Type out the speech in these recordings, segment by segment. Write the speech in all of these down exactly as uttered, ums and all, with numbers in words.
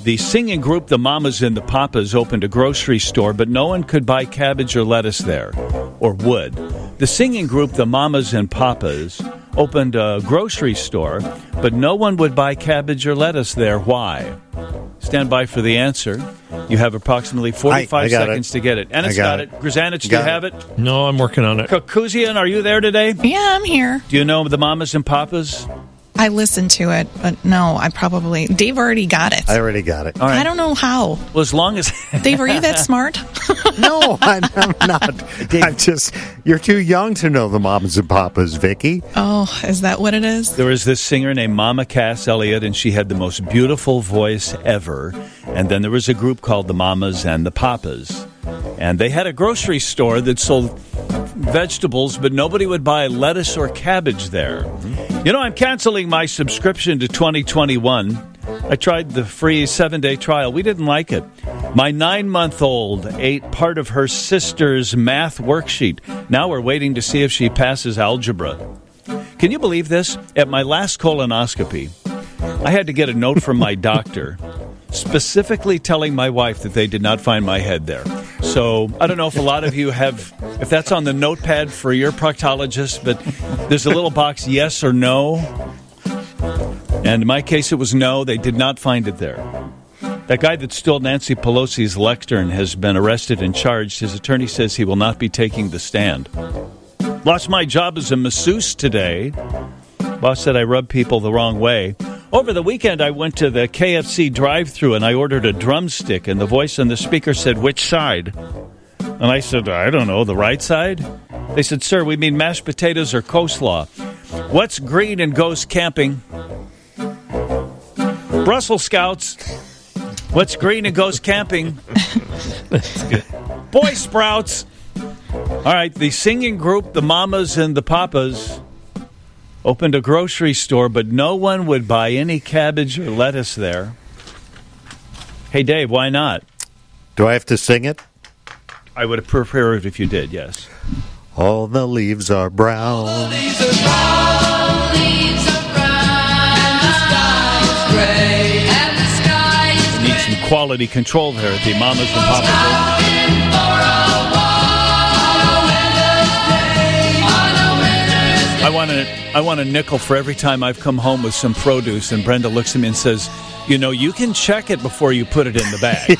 The singing group The Mamas and the Papas opened a grocery store, but no one could buy cabbage or lettuce there, or would. The singing group The Mamas and Papas opened a grocery store, but no one would buy cabbage or lettuce there. Why? Stand by for the answer. You have approximately forty-five I, I seconds it. to get it. Ennis got, got it. it. Grzanich, do you have it? it? No, I'm working on it. Kukuzian, are you there today? Yeah, I'm here. Do you know The Mamas and Papas? I listened to it, but no, I probably... Dave already got it. I already got it. All right. I don't know how. Well, as long as... Dave, are you that smart? No, I'm, I'm not. Dave, I'm just... You're too young to know The Mamas and Papas, Vicky. Oh, is that what it is? There was this singer named Mama Cass Elliott, and she had the most beautiful voice ever. And then there was a group called The Mamas and the Papas. And they had a grocery store that sold vegetables, but nobody would buy lettuce or cabbage there. You know, I'm canceling my subscription to twenty twenty-one. I tried the free seven-day trial. We didn't like it. My nine-month-old ate part of her sister's math worksheet. Now we're waiting to see if she passes algebra. Can you believe this? At my last colonoscopy, I had to get a note from my doctor specifically telling my wife that they did not find my head there. So I don't know if a lot of you have, if that's on the notepad for your proctologist, but there's a little box, yes or no. And in my case, it was no. They did not find it there. That guy that stole Nancy Pelosi's lectern has been arrested and charged. His attorney says he will not be taking the stand. Lost my job as a masseuse today. Boss said I rub people the wrong way. Over the weekend, I went to the K F C drive-thru and I ordered a drumstick, and the voice on the speaker said, "Which side?" And I said, "I don't know, the right side?" They said, "Sir, we mean mashed potatoes or coleslaw." What's green and goes camping? Brussels Scouts. What's green and goes camping? That's good. Boy Sprouts. All right, the singing group, The Mamas and the Papas, opened a grocery store, but no one would buy any cabbage or lettuce there. Hey, Dave, why not? Do I have to sing it? I would prefer it if you did, yes. All the leaves are brown. All the leaves are brown. Leaves are brown. And the sky is gray. And the sky is gray. Need some quality control there at the Mamas and Papas. I want a, I want a nickel for every time I've come home with some produce, and Brenda looks at me and says, "You know, you can check it before you put it in the bag."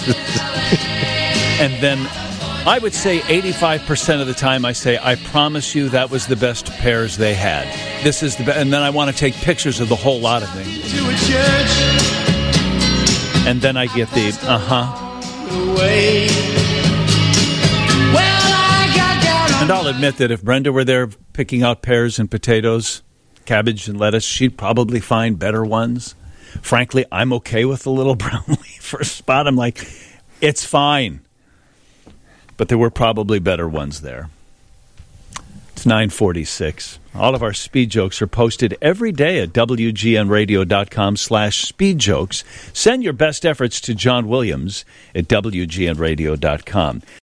And then I would say eighty-five percent of the time I say, "I promise you that was the best pears they had. This is the best." And then I want to take pictures of the whole lot of things. To a church. And then I get the, uh-huh. Away. Well, I got down on And I'll admit that if Brenda were there picking out pears and potatoes, cabbage and lettuce, she'd probably find better ones. Frankly, I'm okay with the little brown leaf for a spot. I'm like, it's fine. But there were probably better ones there. It's nine forty-six. All of our speed jokes are posted every day at W G N radio dot com slash speed jokes. Send your best efforts to John Williams at W G N radio dot com.